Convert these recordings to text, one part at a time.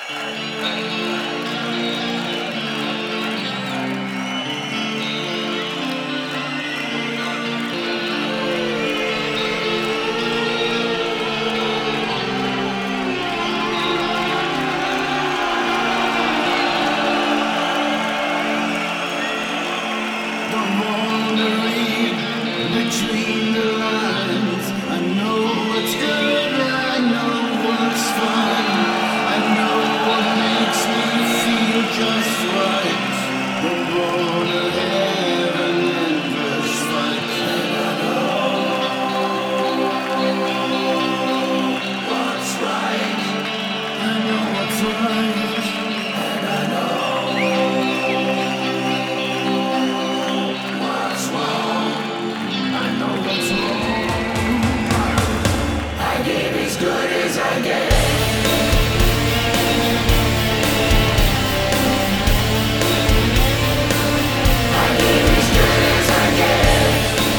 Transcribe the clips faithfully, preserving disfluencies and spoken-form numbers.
Between the lines, I know what's good, I know what's fun, I know what makes me feel just right. I'm born to have an endless fight. And I know what's right. I know what's right. And I know what's wrong. I know what's wrong. I give as good as I get. I give as good as I get.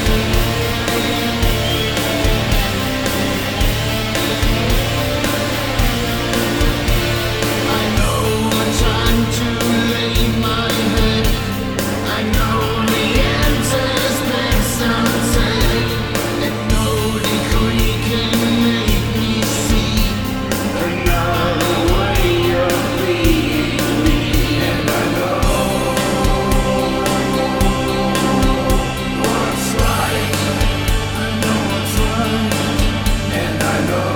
I know what time to lay my head. I know the answers best unsaid. And no decree can make me see another way of being me. And I know what's right. I know what's right. And I know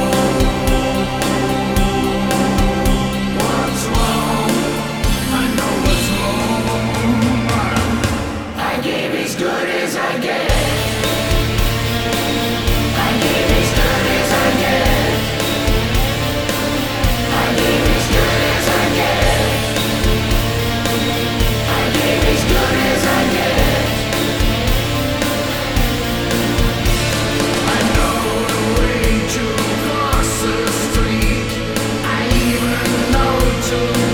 what's wrong. I know what's wrong. I give as good as I get. I give as good as I get. I give as good as I get. I give as good as I get. I know the way to cross the street. I even know to